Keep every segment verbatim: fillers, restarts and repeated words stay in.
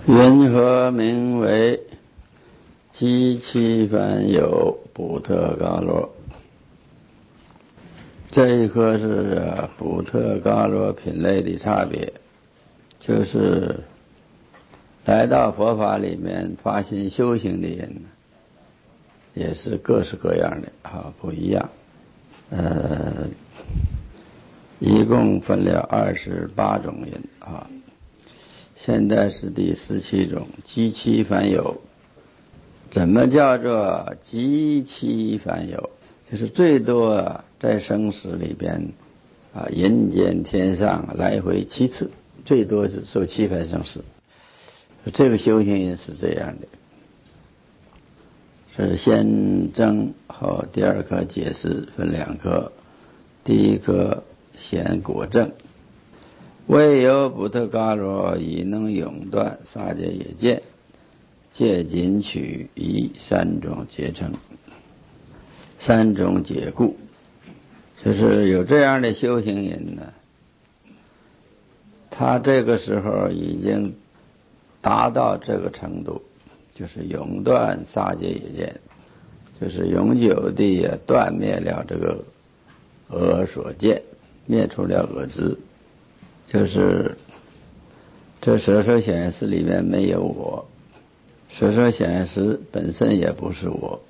云何名为机器凡有补特伽罗？这一颗是补特伽罗品类的差别，就是来到佛法里面发心修行的人，也是各式各样的啊，不一样。呃，一共分了二十八种人啊，现在是第十七种，机器凡有。怎么叫做机器凡有？就是最多在生死里边啊，人间天上来回七次，最多是受七番生死。这个修行人是这样的，是先证和第二颗解释分两颗，第一颗显果证，唯有补特伽罗已能永断杀戒也见，戒禁取以三种结成，三种解故，就是有这样的修行人呢，他这个时候已经达到这个程度，就是永断杀戒也见，就是永久地断灭了这个恶所见，灭除了恶知，就是这舍受显示里面没有我，舍受显示本身也不是我，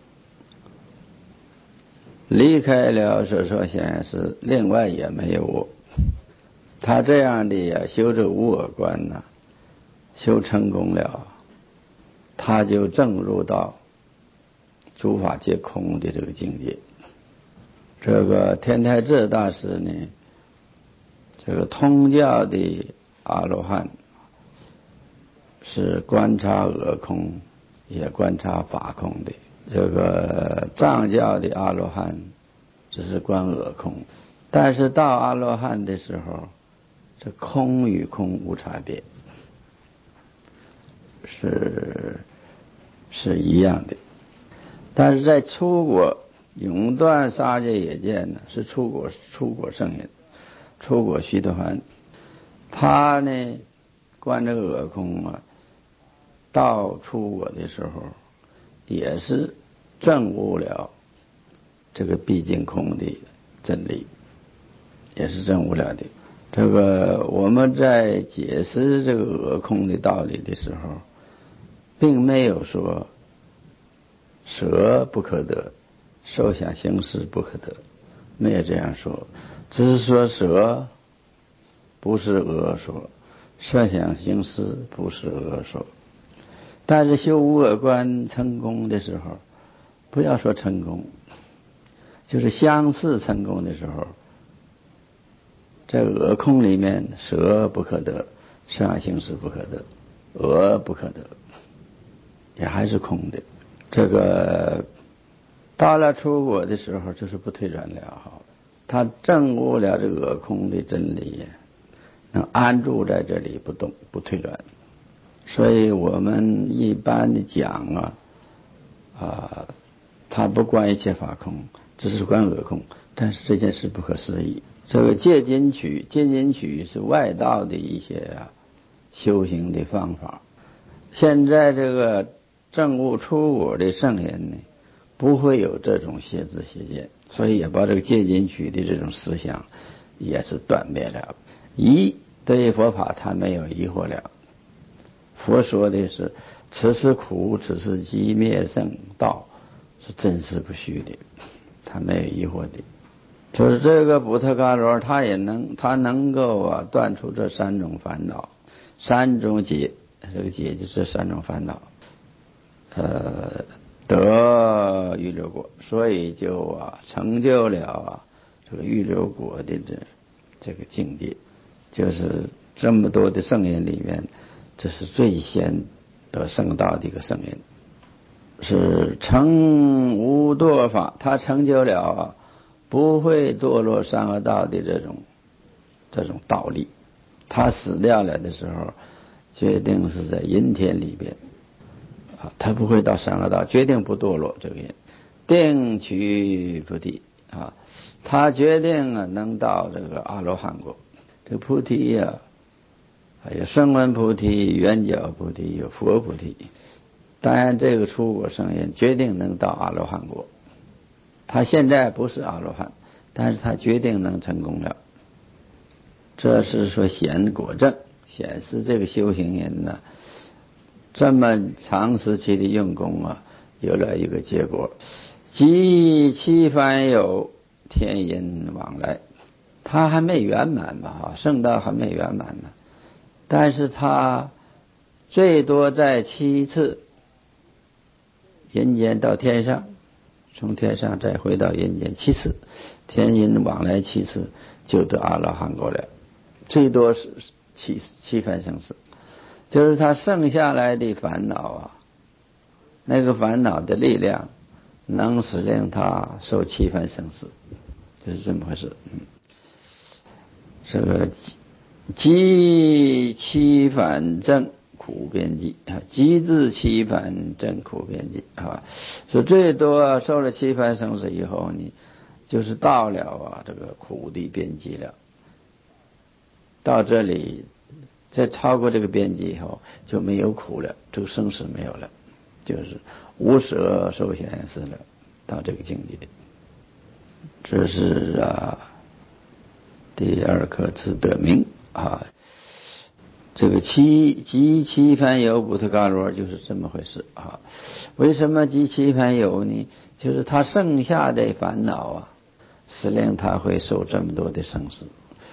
离开了舍受显示，另外也没有我。他这样的呀，修这无我观呢，修成功了，他就证入到诸法皆空的这个境界。这个天台智大师呢，这个通教的阿罗汉是观察我空，也观察法空的。这个藏教的阿罗汉只是观我空，但是到阿罗汉的时候，这空与空无差别，是是一样的。但是在出果永断杀戒也见呢，是出果出果圣人，出果须陀洹，他呢观这个我空啊，到出果的时候，也是证悟了这个毕竟空的真理，也是证悟了的。这个我们在解释这个我空的道理的时候，并没有说舍不可得，受想行识不可得，没有这样说，只是说舍不是恶说，受想行识不是恶说。但是修无我观成功的时候，不要说成功，就是相似成功的时候，在我空里面，舍不可得，受想行识不可得，我不可得，也还是空的。这个到了出果的时候，就是不退转了，他证悟了这个空的真理，能安住在这里不动不退转。所以我们一般的讲啊，啊，他不观一切法空，只是观我空，但是这件事不可思议。这个戒禁取，戒禁取是外道的一些啊修行的方法。现在这个证悟出果的圣人呢，不会有这种邪知邪见，所以也把这个戒禁取的这种思想也是断灭了。疑对佛法他没有疑惑了。佛说的是此是苦，此是寂灭圣道，是真实不虚的，他没有疑惑的。就是这个补特伽罗，他也能他能够啊断除这三种烦恼，三种解，这个解就是这三种烦恼，呃，得预流果，所以就啊成就了啊这个预流果的这这个境界，就是这么多的圣人里面，这是最先得圣道的一个圣人，是成无堕法，他成就了啊不会堕落三恶道的这种这种道理。他死掉了的时候，决定是在阴天里边啊，他不会到三恶道，决定不堕落。这个人定取菩提啊，他决定啊能到这个阿罗汉果。这菩提呀、啊， 还有声闻菩提、圆觉菩提，有佛菩提。当然这个出果圣人决定能到阿罗汉果，他现在不是阿罗汉，但是他决定能成功了。这是说显果证，显示这个修行人呢，这么长时期的用功啊，有了一个结果。即七凡有天人往来，他还没圆满吧？哈，圣道还没圆满呢，但是他最多在七次人间到天上，从天上再回到人间七次，天人往来七次就得阿罗汉果了，最多是七七番生死。就是他剩下来的烦恼啊，那个烦恼的力量能使令他受七番生死，就是这么回事。嗯，这个积七反正苦边际啊，积至七反正苦边际啊，说最多受了七番生死以后，你就是到了啊这个苦的边际了。到这里，再超过这个边际以后，就没有苦了，这个生死没有了，就是无舍受显示了，到这个境界。这是啊，第二课之得名啊。这个七即七凡有补特伽罗就是这么回事啊。为什么即七凡有呢？就是他剩下的烦恼啊，使令他会受这么多的生死。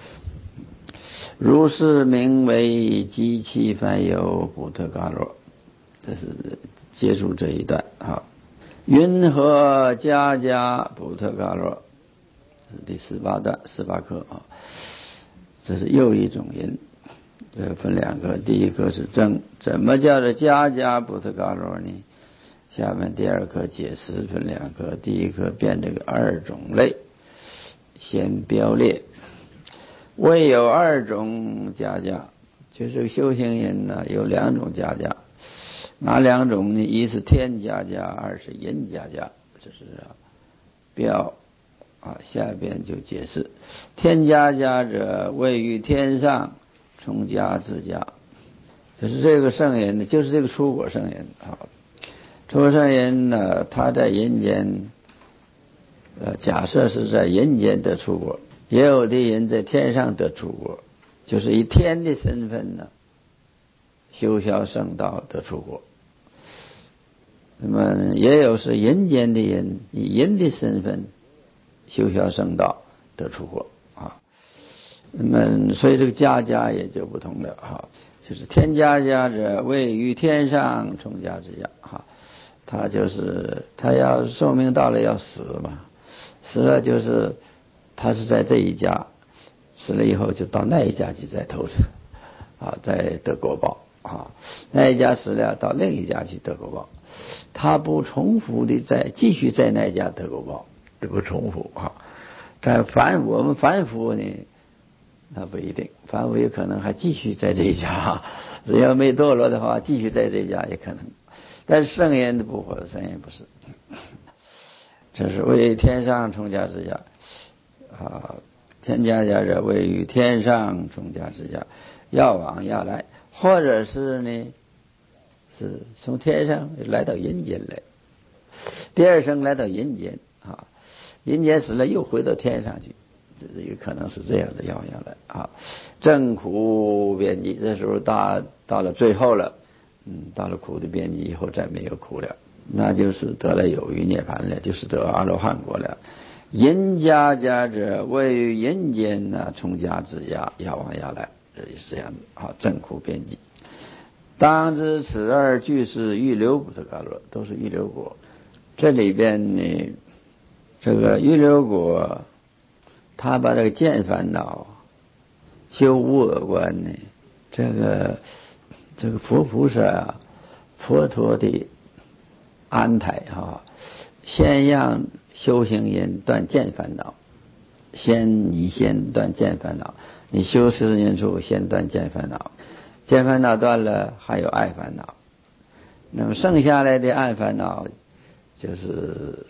如是名为即七凡有补特伽罗。这是结束这一段啊。云何家家补特伽罗？第十八段十八课啊。这是又一种人。呃，分两个，第一个是正，怎么叫做家家补特伽罗呢？下面第二课解释分两个，第一课变这个二种类，先标列，为有二种家家，就是修行人呢有两种家家，哪两种呢？一是天家家，二是人家家，这是啊标啊，下边就解释，天家家者，位于天上。从家至家，就是这个圣人呢，就是这个出果圣人啊。出果圣人呢，他在人间，呃，假设是在人间得出果，也有的人在天上得出果，就是以天的身份呢，修销圣道得出果。那么也有是人间的人以人的身份修销圣道得出果啊。那么，所以这个家家也就不同了哈，就是天家家者，位于天上，从家之家哈，他就是他要寿命到了要死嘛，死了就是他是在这一家，死了以后就到那一家去再投生啊，再得果报啊，那一家死了到另一家去得果报，他不重复的再继续在那一家得果报，这不重复啊。但凡我们凡夫呢？那不一定，凡夫有可能还继续在这一家，只要没堕落的话，继续在这一家也可能。但是圣人不会，圣人不是。这是为天上从家之家啊，天家家者位于天上从家之家，要往要来，或者是呢，是从天上来到人间来，第二生来到人间啊，人间死了又回到天上去。这有可能是这样的要要来啊，正苦边际，这时候到到了最后了，嗯，到了苦的边际以后再没有苦了，那就是得了有余涅槃了，就是得阿罗汉果了。人家家者，位于人间呢，从家至家，要往要来，这也是这样的啊，正苦边际。当知此二俱是预流补特伽罗，都是预流果。这里边呢，这个预流果。他把这个见烦恼、修无我观呢，这个这个佛菩萨啊，佛陀的安排哈，先让修行人断见烦恼，先你先断见烦恼，你修四十年处先断见烦恼，见烦恼断了，还有爱烦恼，那么剩下来的爱烦恼，就是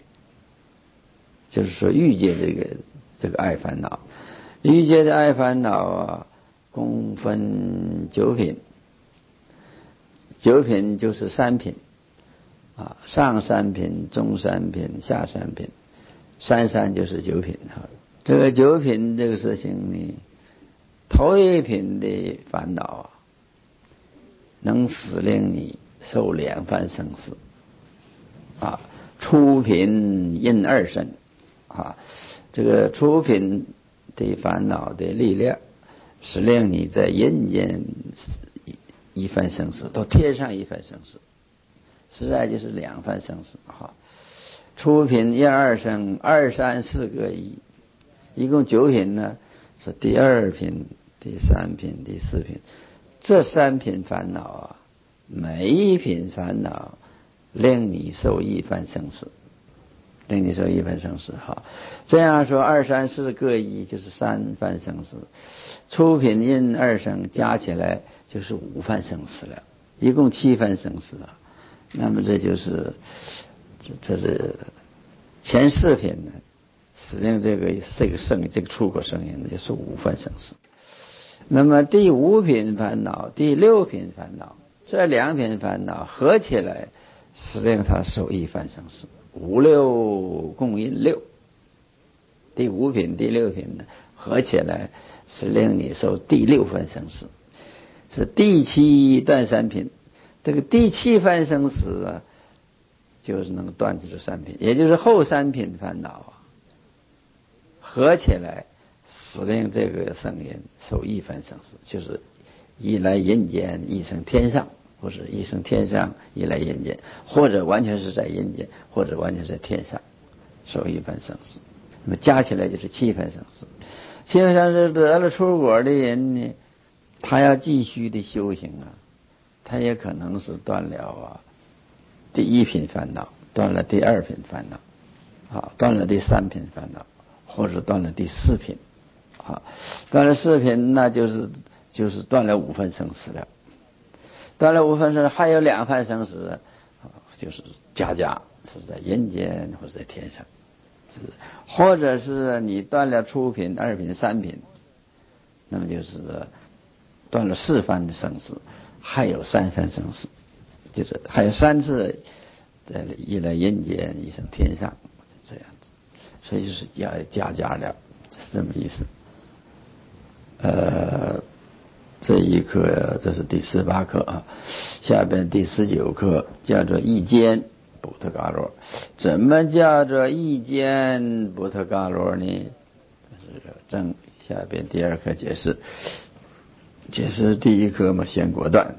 就是说欲界这个。这个爱烦恼，欲界的爱烦恼啊， 共分九品，九品就是三品啊，上三品、中三品、下三品，三三就是九品哈。这个九品这个事情呢，头一品的烦恼啊，能使令你受两番生死啊。初品因二生啊，这个初品的烦恼的力量，使令你在人间一番生死，到天上一番生死，实在就是两番生死哈。初品因二生，二三四个一，一共九品呢，是第二品、第三品、第四品，这三品烦恼啊，每一品烦恼令你受一番生死，令你受一番生死哈。这样说二三四各一，就是三番生死。初品因二生加起来就是五番生死了，一共七番生死了。那么这就是这是前四品呢，使令这个这个圣这个出国圣人也是五番生死。那么第五品烦恼、第六品烦恼，这两品烦恼合起来，使令他受一番生死。五六共因六，第五品、第六品呢，合起来是令你受第六番生死，是第七断三品。这个第七番生死啊，就是能断这三品，也就是后三品烦恼啊，合起来使令这个圣人受一番生死，就是一来人间，一生天上。或者一生天上，一来人间，或者完全是在人间，或者完全在天上受一番生死。那么加起来就是七番生死。七番生死得了出果的人呢，他要继续的修行啊，他也可能是断了啊第一品烦恼，断了第二品烦恼啊，断了第三品烦恼，或者断了第四品啊，断了四品，那就是就是断了五番生死了。断了五番生死，还有两番生死，就是家家是在人间或者在天上，是或者是你断了初品、二品、三品，那么就是断了四番的生死，还有三番生死，就是还有三次在一来人间，一生天上，这样子，所以就是要家家了，是这么意思。呃。这一课这是第十八课啊，下边第十九课叫做意间补特伽罗。怎么叫做意间补特伽罗呢？这是正下边第二课解释，解释第一课嘛，先果断。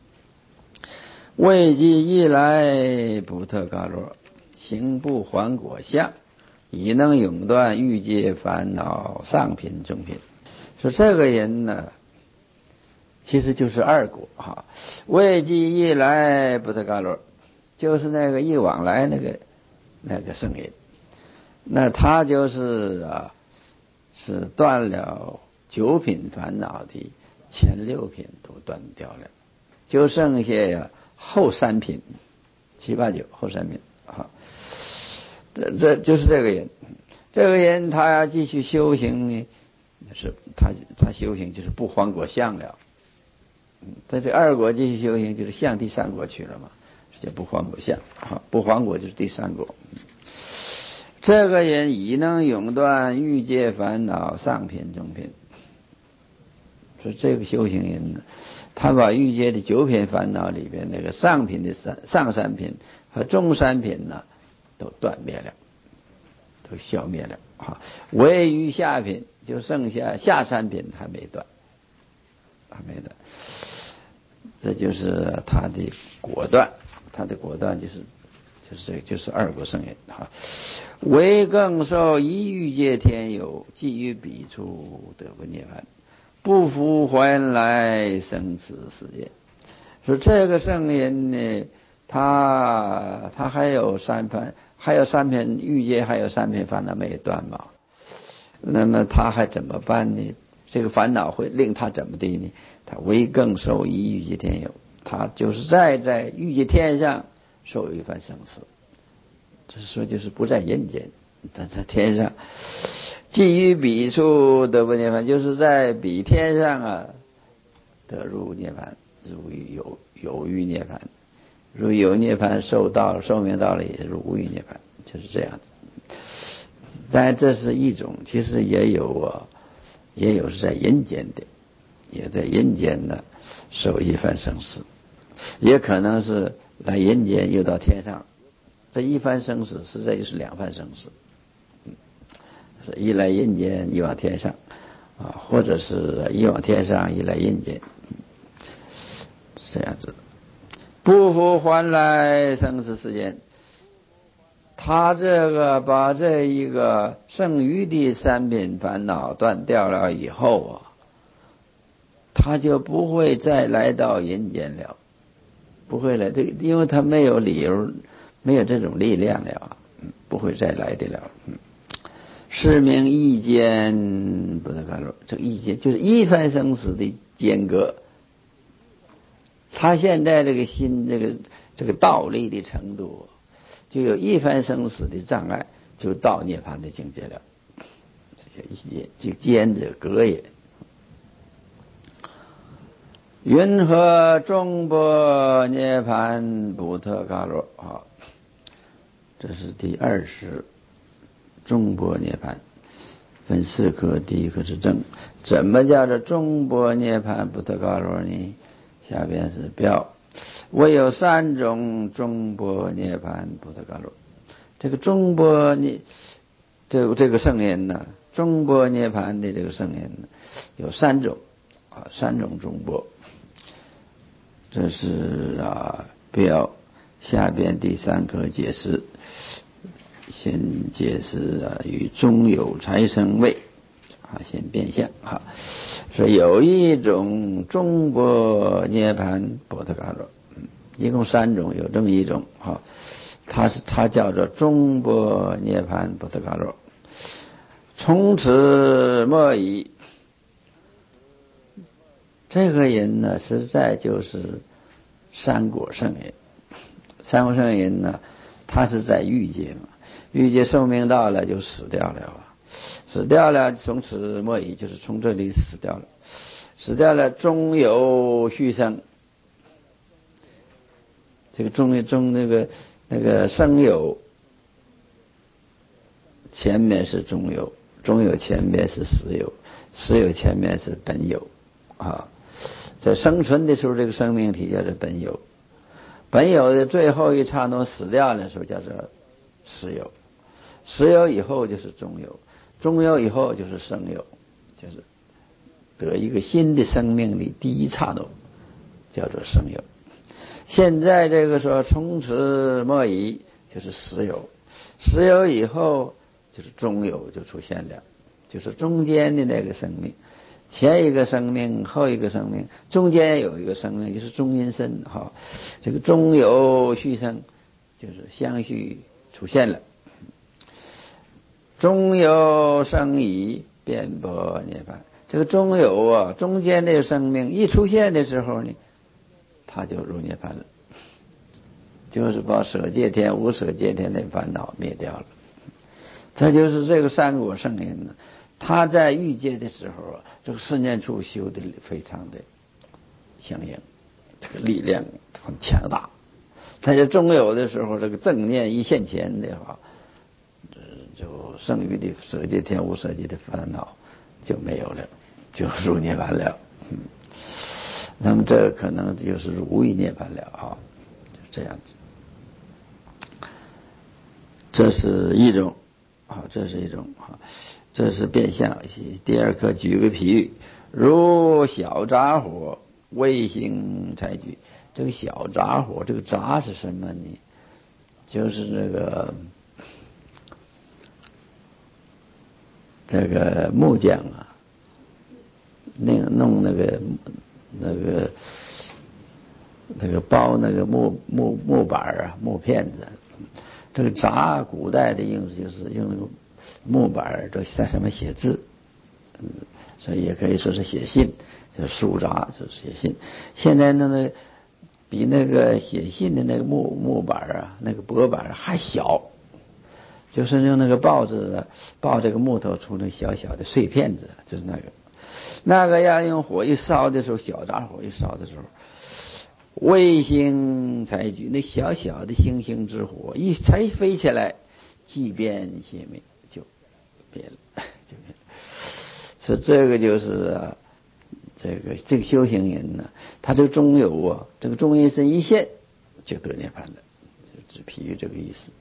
未既一来补特伽罗，行不还果相，已能永断欲界烦恼上品中品。说这个人呢，其实就是二果哈，未既一来补特伽罗，就是那个一往来那个那个圣人，那他就是啊，是断了九品烦恼的前六品都断掉了，就剩下呀后三品，七八九后三品啊，这这就是这个人，这个人他要继续修行呢，是他他修行就是不还果相了。在这二果继续修行，就是向第三果去了嘛，叫不还果相啊，不还果就是第三果。这个人已能永断欲界烦恼上品中品，说这个修行人呢，他把欲界的九品烦恼里边那个上品的三上三品和中三品呢，都断灭了，都消灭了啊，唯余下品就剩下下三品还没断，还没断。这就是他的果断，他的果断就是就是这就是二果圣人哈。唯更受一欲界天有，即于彼处得不涅槃，不复还来生死世界。说这个圣人呢，他他还有三番，还有三片欲界，还有三片烦恼没断嘛。那么他还怎么办呢？这个烦恼会令他怎么的呢？他唯更受一欲界天有，他就是在在欲界天上受一番生死。这说就是不在人间，但在天上，即于彼处得不涅槃，就是在彼天上啊得入涅槃，入于有有余涅槃，入有涅槃寿到寿命到了也入无余涅槃，就是这样子。但这是一种，其实也有啊，也有是在人间的，也在人间的受一番生死，也可能是来人间又到天上。这一番生死实在就是两番生死，是一来人间一往天上啊，或者是一往天上一来人间，这样子。不复还来生死世间，他这个把这一个剩余的三品烦恼断掉了以后啊，他就不会再来到人间了，不会来，这因为他没有理由，没有这种力量了，不会再来的了。是名一间不得干扰，这个一间就是一番生死的间隔。他现在这个心，这个这个道力的程度，就有一番生死的障碍，就到涅槃的境界了。这叫一间，就间者隔也。云何中般涅槃不特嘎罗啊？这是第二十。中般涅槃分四科，第一科是正。怎么叫做中般涅槃不特嘎罗呢？下边是标，唯有三种中般涅槃不特嘎罗。这个中般涅，这个这个圣言呢，中般涅槃的这个圣言呢，有三种啊，三种中般。这是啊标，下边第三科解释。先解释啊，与中有财生位啊，先变相啊，说有一种中般涅槃波特嘎罗，一共三种，有这么一种啊，它是它叫做中般涅槃波特嘎罗，从此莫已。这个人呢，实在就是三果圣人，三果圣人呢，他是在欲界嘛。欲界寿命到了就死掉了，死掉了从此莫已，就是从这里死掉了，死掉了终有续生。这个中中那个那个生有前面是中有，中有前面是死有，死有前面是本有啊。在生存的时候，这个生命体叫做本有，本有的最后一刹那死掉的时候叫做死有。死有以后就是中有，中有以后就是生有，就是得一个新的生命的第一刹那叫做生有。现在这个说从此莫已就是死有，死有以后就是中有就出现了，就是中间的那个生命，前一个生命后一个生命，中间有一个生命就是中阴身哈，这个中有续生就是相续出现了。中有生已遍般涅槃，这个中有啊，中间的生命一出现的时候呢，他就入涅槃了，就是把舍戒天无舍戒天的烦恼灭掉了。这就是这个三果圣人呢，他在欲界的时候啊，这个四念处修的非常的相应，这个力量很强大。他在中有的时候，这个正念一现前的话，就剩余的舍戒天无舍戒的烦恼就没有了，就入涅槃了。嗯，那么这可能就是无余涅槃了啊，就这样子。这是一种啊，这是一种啊，这是变相。第二课举个譬喻，如小杂火未行柴举。这个小杂火，这个杂是什么呢？就是这个。这个木匠啊，那个弄那个那个那个包那个木木木板啊，木片子，这个札古代的用就是用那个木板这在上面写字，嗯，所以也可以说是写信，就是书札，就是写信。现在呢，那比那个写信的那个木木板啊，那个薄板还小。就是用那个报纸报这个木头出那小小的碎片子，就是那个那个要用火一烧的时候，小杂火一烧的时候，卫星才聚，那小小的星星之火一才飞起来，即便熄灭，就灭了，就灭了。所以这个就是啊，这个这个修行人呢，他这个中有啊，这个中阴身一现就得涅槃了，就只譬喻这个意思。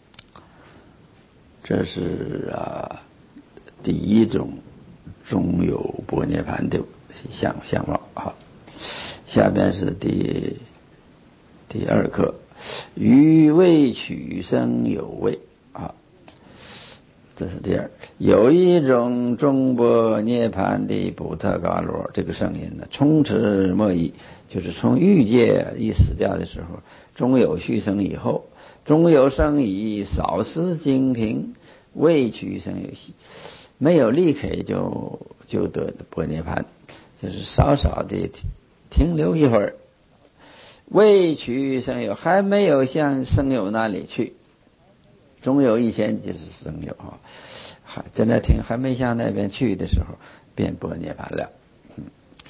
这是啊第一种中有般涅槃的相相貌啊。下边是第第二课，于未取生有味啊，这是第二。有一种中般涅槃的补特伽罗，这个圣人呢，充持莫疑，就是从欲界一死掉的时候，中有续生以后，中有生已，少思精停，未取生有息，没有立刻就就得般涅槃，就是少少的停留一会儿，未取生有，还没有向生有那里去，中有以前就是生有啊，还在那停，还没向那边去的时候，便般涅槃了。嗯、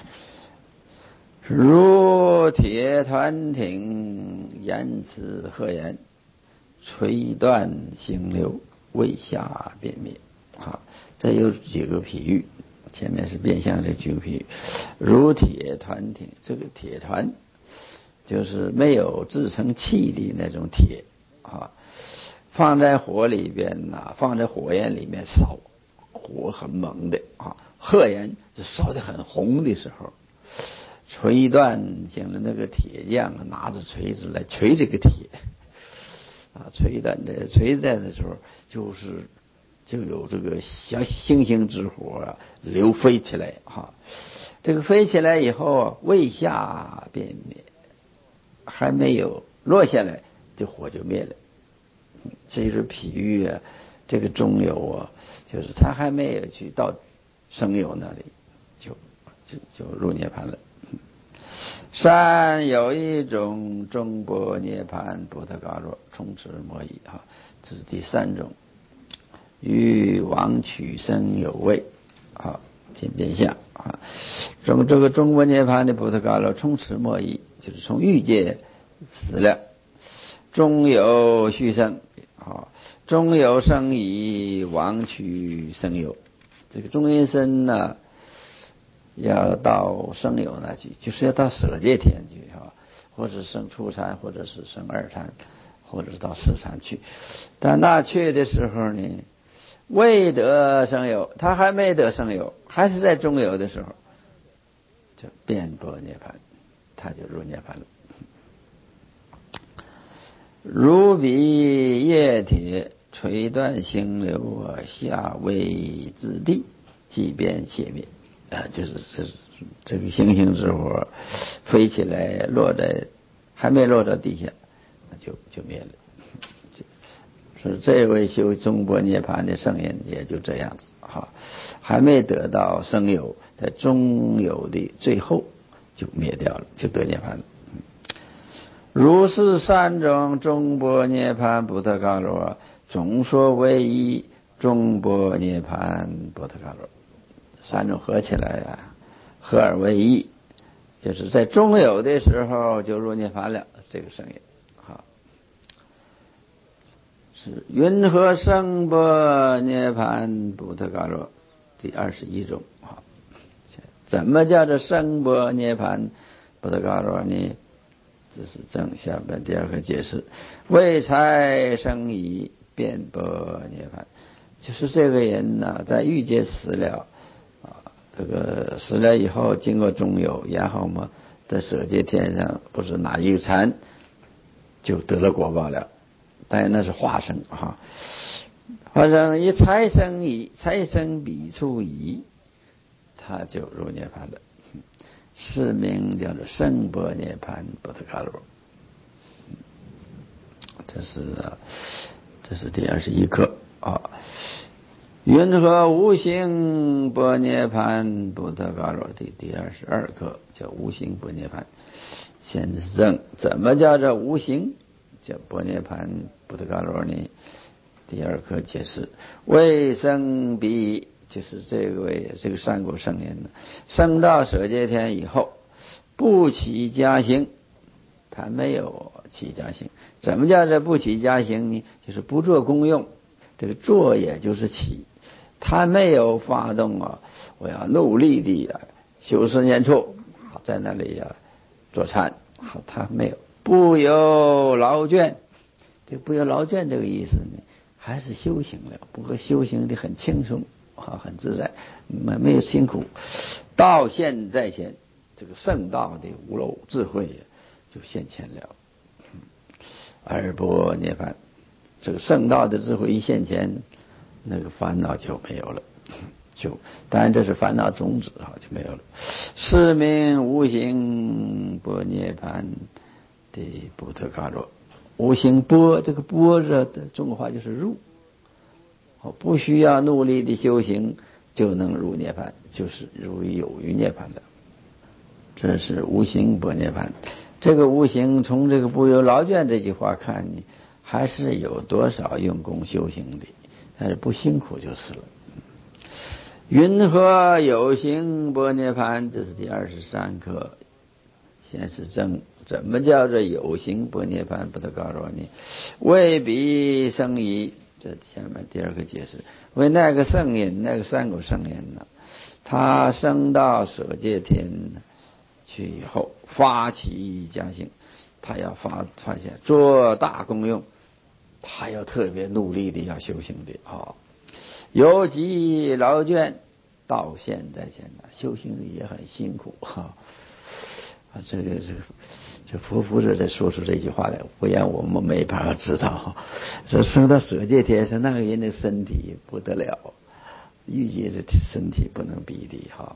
如铁团挺，言辞赫言，垂断行流，未下便灭。好，这有几个譬喻，前面是变相这几个譬喻。如铁团挺，这个铁团就是没有制成器的那种铁啊，放在火里边呐，放在火焰里面烧，火很猛的啊，赫然就烧得很红的时候，锤断行了，那个铁匠拿着锤子来锤这个铁啊，锤断这锤断的时候，就是就有这个小星星之火啊流飞起来哈、啊，这个飞起来以后未下便灭，还没有落下来，这火就灭了。这就是譬喻啊，这个中有啊，就是他还没有去到生有那里，就就就入涅槃了。善有一种中般涅槃补特伽罗，充持莫疑啊，这是第三种。于往取生有味啊，见变相啊。中这个中般涅槃的补特伽罗充持莫疑，就是从欲界死了，中有续生啊，中有生已，往取生有。这个中阴身呢，要到生有那去，就是要到舍界天去啊，或者生初禅，或者是生二禅，或者是到四禅去。但那去的时候呢，未得生有，他还没得生有，还是在中有的时候，就变般涅槃，他就入涅槃了。如彼液铁垂断行流，下位之地，即便熄灭啊，就是这这个星星之火飞起来，落在还没落到地下，就就灭了。是这位修中般涅槃的圣人也就这样子哈，还没得到生有，在中有的最后就灭掉了，就得涅槃了。如是三种中般涅槃补特伽罗，总说为一中般涅槃补特伽罗，三种合起来啊，合而为一，就是在中有的时候就入涅槃了。这个圣人好。是云何生般涅槃补特伽罗？第二十一种啊，怎么叫做生般涅槃补特伽罗呢？这是正下边第二个解释，未才生已，便般涅槃，就是这个人呢，在欲界死了啊，这个死了以后，经过中有，然后嘛，在舍界天上，不是哪一个禅就得了果报了。但是那是化生哈，化生一财生已，财生彼处已，他就入涅槃了。是名叫做生般涅槃补特伽罗。这是这是第二十一课啊。云何无形般涅槃补特伽罗？第第二十二课叫无形般涅槃。先是正，怎么叫做无形？叫般涅槃补特伽罗呢？第二课解释：未生彼就是这位这个三果圣人呢，升到舍界天以后，不起加行，他没有起加行。怎么叫这不起加行呢？就是不做功用，这个做也就是起，他没有发动啊，我要努力的啊修持念处，在那里啊做禅，他没有。不由劳倦，这不由劳倦这个意思呢，还是修行了，不过修行的很轻松啊，很自在，没没有辛苦。道现在前，这个圣道的无漏智慧就现前了。二波涅槃，这个圣道的智慧一现前，那个烦恼就没有了。就当然这是烦恼种子啊，就没有了。是名无形般涅槃的不特伽罗。无形般，这个般字的中国话就是入，不需要努力的修行就能入涅槃，就是入有余涅槃的。这是无形般涅槃。这个无形从这个不由劳倦这句话看呢，还是有多少用功修行的，但是不辛苦就是了。云何有形般涅槃？这是第二十三课。先是正，怎么叫做有形般涅槃不得告诉你？未必生疑，这下面第二个解释，为那个圣人，那个三果圣人呢，他升到舍界天去以后，发起加行，他要发发现做大功用，他要特别努力的要修行的啊。尤其劳倦，到现在前呢，修行也很辛苦哈。啊，这个这个这佛菩萨在说出这句话来，不然我们没办法知道。这升到舍界天上，那个人的身体不得了，欲界的身体不能比的哈。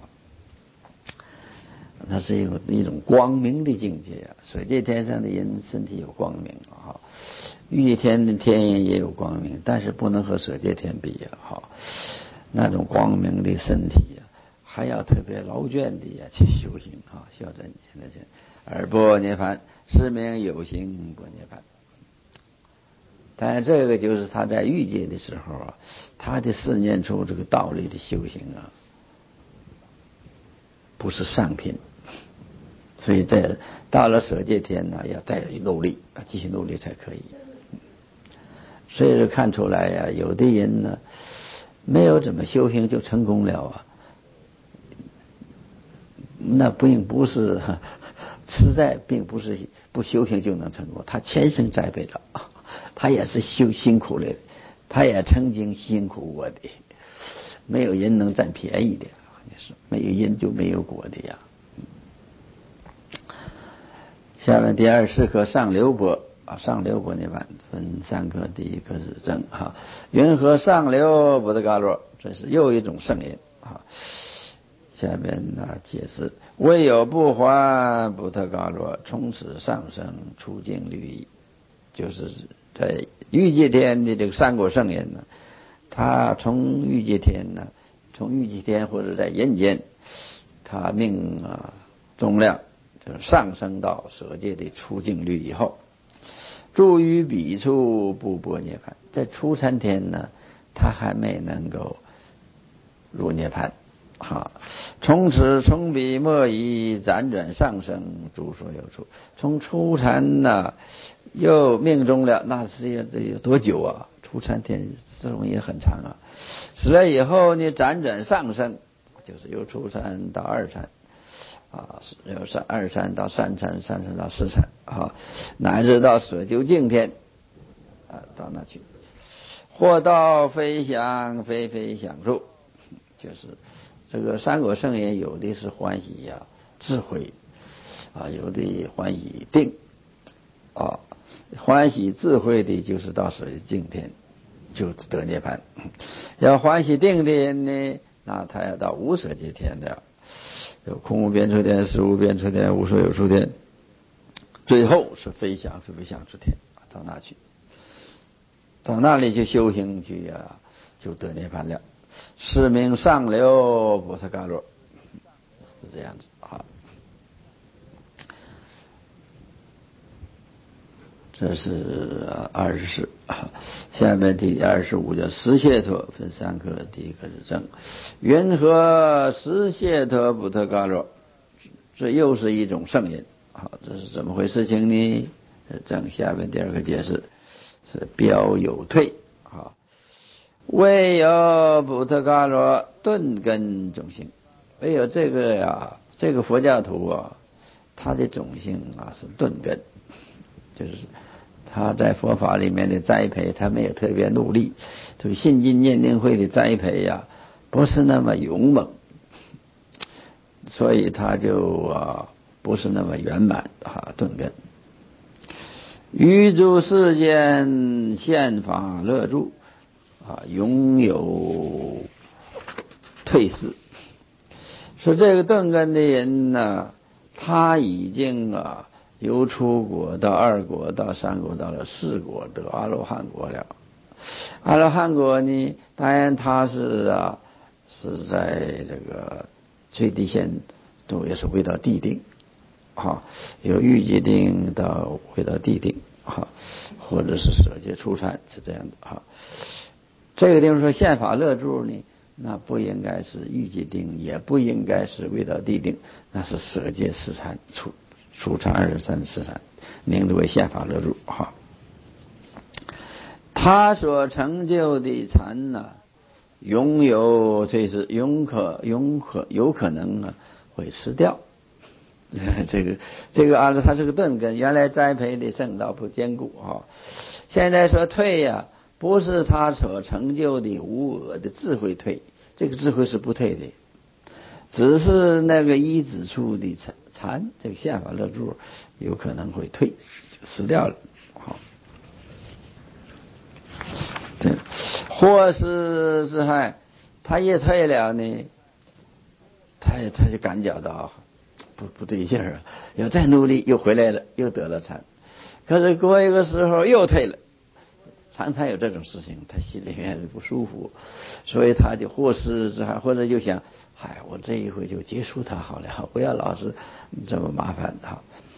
它是一种一种光明的境界啊！舍界天上的人身体有光明啊，欲界天的天人也有光明，但是不能和舍界天比啊！哈，那种光明的身体啊，还要特别劳倦的呀去修行啊，修正现在现而般涅槃，是名有形般涅槃。但是这个就是他在欲界的时候啊，他的四念处这个道理的修行啊，不是上品。所以在到了舍界天呢，要再努力啊，继续努力才可以。所以说看出来呀、啊，有的人呢没有怎么修行就成功了啊，那并不是实在并不是不修行就能成功，他天生栽培了，他也是修辛苦的，他也曾经辛苦过的，没有人能占便宜的，也是没有因就没有果的呀。下面第二十课上流波啊，上流波涅槃分三课，第一课是正哈，云何上流不得伽罗，这是又一种圣人啊。下面呢解释，唯有不还不得伽罗，从此上升出境律仪，就是在欲界天的这个三果圣人呢，他从欲界天呢，从欲界天或者在人间，他命啊重量。就是上升到舍界的出境律以后，住于彼处不般涅槃，在初禅天呢，他还没能够入涅槃。好，从此从彼莫以辗转上升诸所有处，从初禅呢又命中了，那是要这有多久啊？初禅天这种也很长啊。死了以后呢，辗转上升，就是由初禅到二禅。啊，由三二禅到三禅，三禅到四禅啊，乃至到舍究竟天啊，到那去，或到非想非非想处，就是这个三果圣人，有的是欢喜呀、啊、智慧啊，有的欢喜定啊，欢喜智慧的，就是到舍究竟天就得涅槃；要欢喜定的人呢，那他要到无舍界天了。有空无边处天、实无边处天、无所有处天，最后是非想非非想处天，到那去，到那里去修行去呀、啊，就得涅槃了。是名上流不特伽罗，是这样子啊。这是二十四。 下面第二十五叫十解脱，分三科，第一个是正。云何十解脱不特伽罗？这又是一种圣人。好，这是怎么回事情呢？正下面第二个解释是标有退。好，唯有不特伽罗顿根种性，唯有这个呀，这个佛教徒啊，他的种性啊是顿根，就是他在佛法里面的栽培，他没有特别努力。这个信进念定慧的栽培呀，不是那么勇猛，所以他就啊不是那么圆满啊顿根。于诸世间现法乐住啊，拥有退失。说这个顿根的人呢，他已经啊由初果到二果到三果到了四果得阿罗汉果了。阿罗汉果呢，当然他是啊是在这个最低限度也是未到地定啊，由欲界定到未到地定啊，或者是舍戒出禅，是这样的啊。这个地方说现法乐住呢，那不应该是欲界定，也不应该是未到地定，那是舍戒四禅出出禅二十三四禅，名字为现法乐住哈。他所成就的禅呢，拥有这是永可永可有可能啊会失掉。这个这个阿罗他是个顿根，原来栽培的圣道不坚固啊。现在说退呀、啊，不是他所成就的无我的智慧退，这个智慧是不退的，只是那个一指处的禅禅，这个现法乐住有可能会退，就失掉了。好，对，或是之害，他一退了呢，他也他就感觉到不不对劲儿，要再努力又回来了，又得了禅。可是过一个时候又退了，常常有这种事情，他心里面不舒服，所以他就或是之害，或者就想，嗨，我这一回就结束它好了，不要老是这么麻烦哈。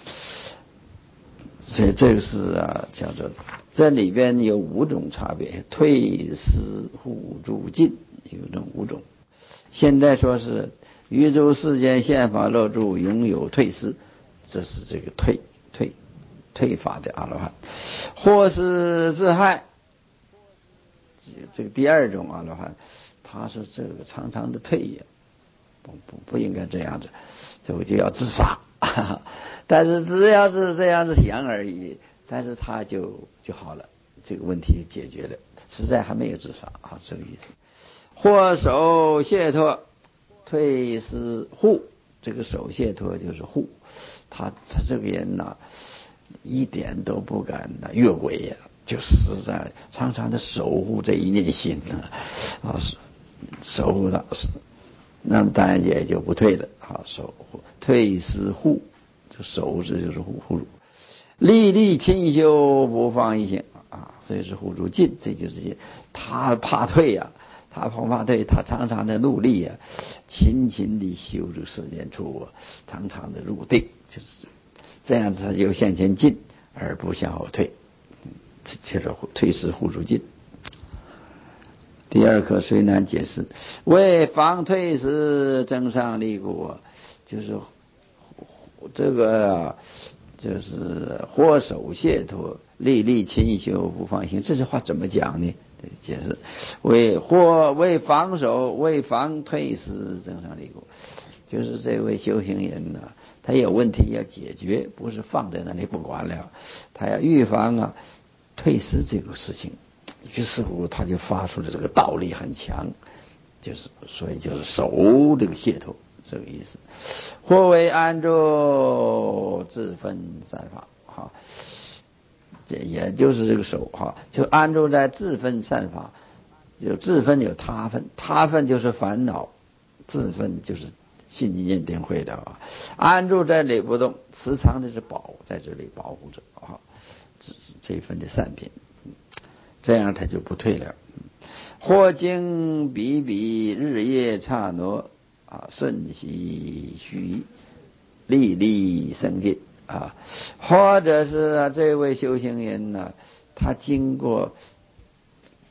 所以这个是啊，叫做这里边有五种差别：退失互助进，有这五种。现在说是宇宙世间现法乐住，拥有退失，这是这个退退退法的阿罗汉。或是自害，这个第二种阿罗汉，他是这个常常的退也，不不不应该这样子，这我就要自杀。但是只要是这样子想而已，但是他就就好了，这个问题解决了，实在还没有自杀啊，这个意思。或守解脱，退失护，这个守解脱就是护，他他这个人呢、啊，一点都不敢越轨呀、啊，就实在常常的守护这一念心呢、啊，啊，守护他是。那么当然也就不退了，好守护退失护，就守这就是护护主，历历勤修不放逸行啊，这是护主进，这就是他怕退呀、啊，他怕怕退，他常常的努力呀、啊，勤勤的修这四念处，常常的入定，就是这样子，他就向前进而不向后退，这叫退失护主进。第二课虽难解释，为防退失增上利故，就是这个、啊、就是或守解脱，历历勤修不放行。这句话怎么讲呢？解释为或为防守，为防退失增上利故，就是这位修行人呢、啊，他有问题要解决，不是放在那里不管了，他要预防啊退失这个事情。于是乎，他就发出了这个道力很强，就是所以就是守这个解脱这个意思。或为安住自分散法，哈，这也就是这个守哈，就安住在自分散法，有自分有他分，他分就是烦恼，自分就是信念定慧的啊。安住在里不动，时常的是保在这里保护着啊，这这一份的善品。这样他就不退了。或经比比日夜刹那啊，瞬息须历历生进啊，或者是、啊、这位修行人呢、啊，他经过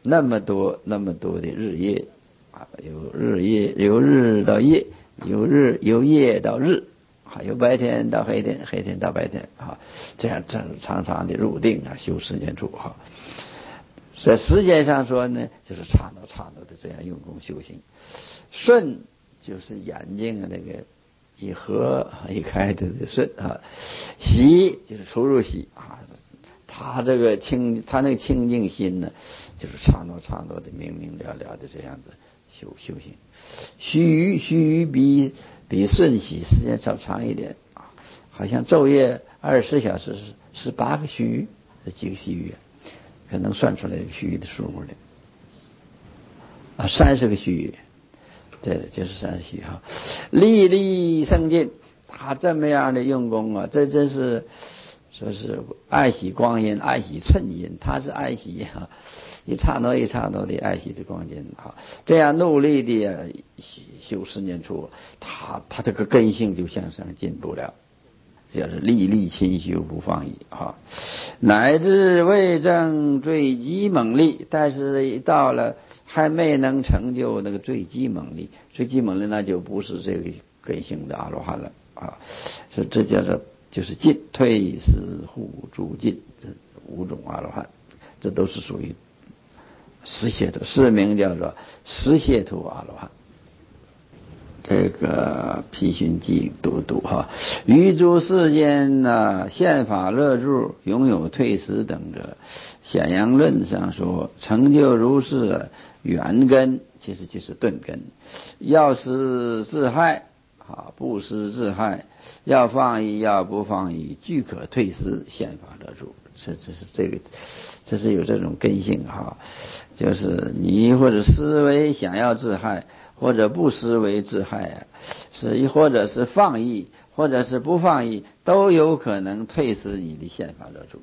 那么多那么多的日夜啊，由日夜由日到夜，由日由夜到日，还有白天到黑天，黑天到白天啊，这样正常常的入定啊，修十年处哈。在时间上说呢，就是刹那刹那的这样用功修行。顺就是眼睛那个一合一开的顺啊，喜就是出入喜啊。他这个清，他那个清净心呢，就是刹那刹那的明明了了的这样子修修行。须臾须臾比比瞬息时间稍长一点啊，好像昼夜二十四小时是十八个须臾，这几个须臾，可能算出来一个须臾的数目的啊，三十个须臾，对的，就是三十须臾哈。粒粒生进，他这么样的用功啊，这真是。说是爱惜光阴，爱惜寸阴，他是爱惜哈、啊，一刹那一刹那的爱惜这光阴哈、啊，这样努力的修十年处，他他这个根性就向上进步了，就是粒粒勤修不放逸哈、啊，乃至未证最极猛力，但是到了还没能成就那个最极猛力，最极猛力那就不是这个根性的阿罗汉了啊，所以这叫做。就是进退思护助进这五种阿罗汉，这都是属于十解脱，释名叫做十解脱阿罗汉。这个毗熏记读读哈，于诸世间呢，宪法乐住，拥有退失等者，显扬论上说，成就如是缘根，其实就是顿根，要施自害。啊，不施自害，要放逸，要不放逸，俱可退失，宪法乐住。这这是这个，这是有这种根性哈。就是你或者思维想要自害，或者不思维自害啊，是或者是放逸，或者是不放逸，都有可能退失你的宪法乐住。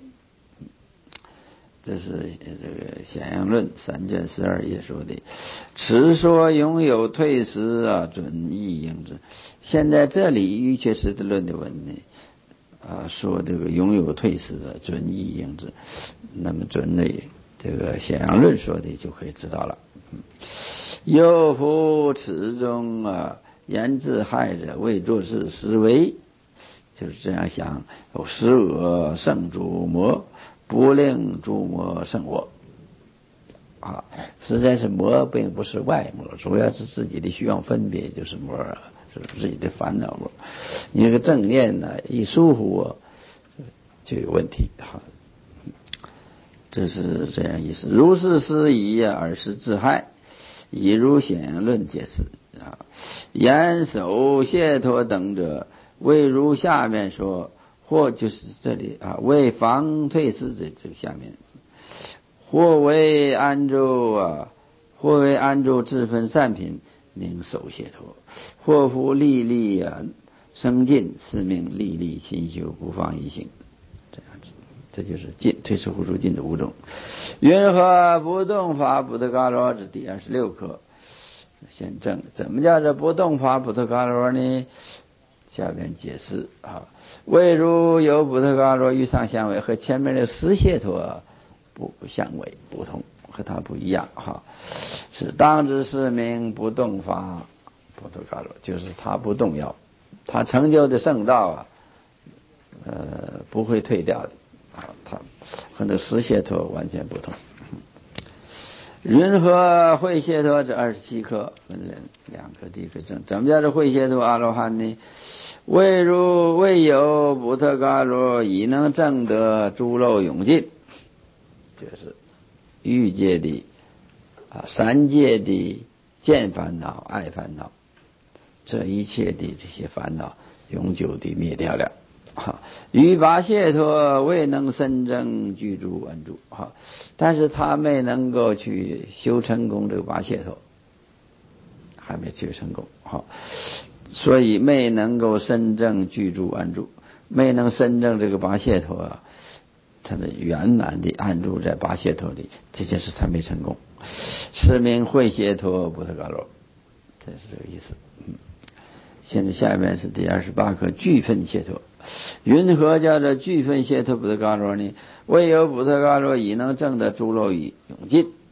这是这个显扬论三卷十二页说的，此说拥有退失啊，准意应之。现在这里于确实的论的文呢，啊，说这个拥有退失的准意应之，那么准的这个显扬论说的就可以知道了。又夫此中啊，言自害者为作是实为，就是这样想，有实我胜诸魔。不令诸魔胜我啊，实在是魔并不是外魔，主要是自己的虚妄分别就是魔啊，是自己的烦恼魔。你这个正念呢，一疏忽就有问题哈。这是这样意思。如是思疑啊，而是自害，以如显扬论解释啊。言守解脱等者，未如下面说。或就是这里啊，为防退失这这个下面，或为安住啊，或为安住自分善品，名守解脱；或夫粒粒啊生进，是名粒粒勤修不放逸行。这样子，这就是进退失护助进的五种。云何不动法补特伽罗之第二十六课？先证怎么叫这不动法补特伽罗呢？下边解释啊，未如有补特伽罗与上相违，和前面的十解脱不相违，不同，和它不一样哈。是当知是名不动法补特伽罗，就是它不动摇，它成就的圣道啊，呃，不会退掉的啊，它和那十解脱完全不同。云何会解脱这二十七课分了两个第一个证，怎么叫做会解脱阿罗汉呢？未如未有补特伽罗已能证得诸漏永尽，就是欲界的啊三界的见烦恼、爱烦恼，这一切的这些烦恼永久的灭掉了。哈，于拔解脱未能深证具足安住哈，但是他没能够去修成功这个拔解脱，还没修成功哈，所以没能够深证具足安住，没能深证这个拔解脱啊，他的圆满的安住在拔解脱里，这件事他没成功，是名会解脱补特伽罗，这是这个意思。嗯，现在下面是第二十八课具分解脱。云何叫做具分解脱补特伽罗呢？未有补特伽罗已能证得诸漏已永尽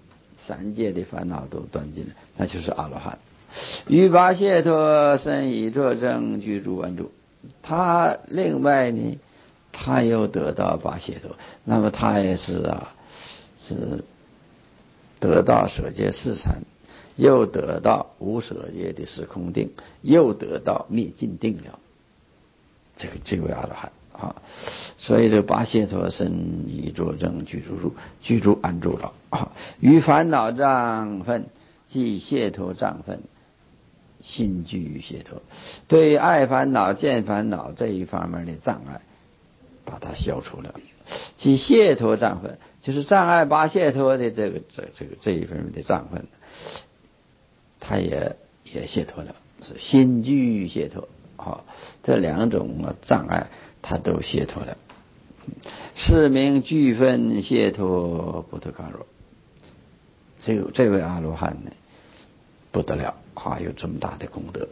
三界的烦恼都断尽了，那就是阿罗汉。于跋解脱身已作证，具足安住。他另外呢，他又得到跋解脱，那么他也是啊，是得到舍界四禅，又得到无舍界的时空定，又得到灭尽定了。这个这位阿罗汉啊，所以这跋解脱身已作证，具足住，具足安住了啊。于烦恼障分，即解脱障分，心具解脱。对爱烦恼、见烦恼这一方面的障碍，把它消除了。即解脱障分，就是障碍跋解脱的这个这这个这一方面的障分，他也也解脱了，是心具解脱。好，这两种障碍他都解脱了，是名具分解脱不特伽罗。这个这位阿罗汉呢，不得了啊，有这么大的功德。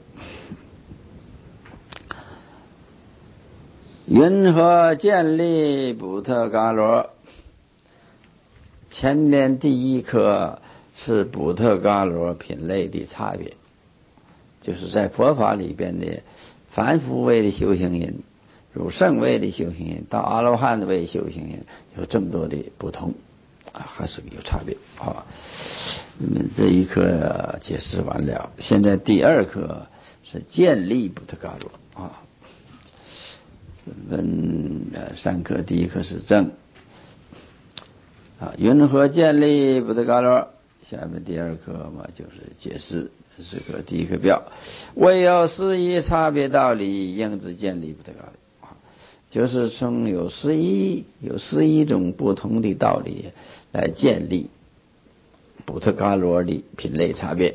云何建立不特伽罗？前面第一颗是不特伽罗品类的差别，就是在佛法里边的凡夫位的修行人，如圣位的修行人到阿罗汉的位修行人，有这么多的不同啊，还是有差别啊。那么这一课解释完了，现在第二课是建立不特伽罗啊。问三课，第一课是正啊，云何建立不特伽罗？下面第二课嘛，就是解释这个第一课表，唯有十一差别道理，应知建立不特伽罗啊，就是从有十一有十一种不同的道理来建立不特伽罗的品类差别。